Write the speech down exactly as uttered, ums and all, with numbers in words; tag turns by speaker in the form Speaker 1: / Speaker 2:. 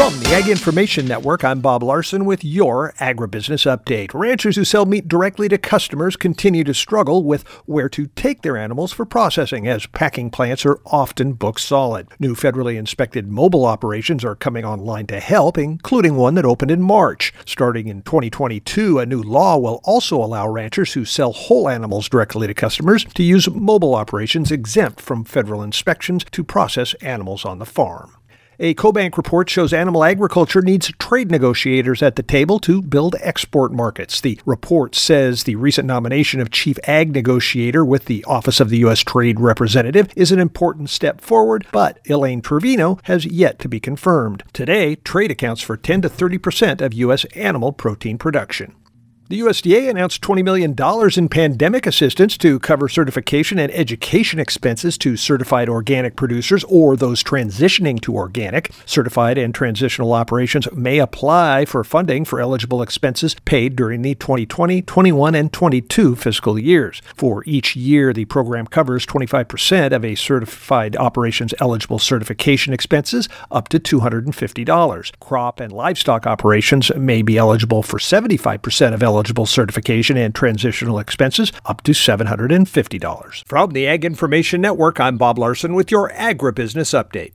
Speaker 1: From the Ag Information Network, I'm Bob Larson with your Agribusiness Update. Ranchers who sell meat directly to customers continue to struggle with where to take their animals for processing, as packing plants are often booked solid. New federally inspected mobile operations are coming online to help, including one that opened in March. Starting in twenty twenty-two, a new law will also allow ranchers who sell whole animals directly to customers to use mobile operations exempt from federal inspections to process animals on the farm. A CoBank report shows animal agriculture needs trade negotiators at the table to build export markets. The report says the recent nomination of chief ag negotiator with the Office of the U S Trade Representative is an important step forward, but Elaine Trevino has yet to be confirmed. Today, trade accounts for ten to thirty percent of U S animal protein production. The U S D A announced twenty million dollars in pandemic assistance to cover certification and education expenses to certified organic producers or those transitioning to organic. Certified and transitional operations may apply for funding for eligible expenses paid during the twenty twenty, twenty-one, and twenty-two fiscal years. For each year, the program covers twenty-five percent of a certified operations eligible certification expenses, up to two hundred fifty dollars. Crop and livestock operations may be eligible for seventy-five percent of eligible certification and transitional expenses, up to seven hundred fifty dollars. From the Ag Information Network, I'm Bob Larson with your Agribusiness Update.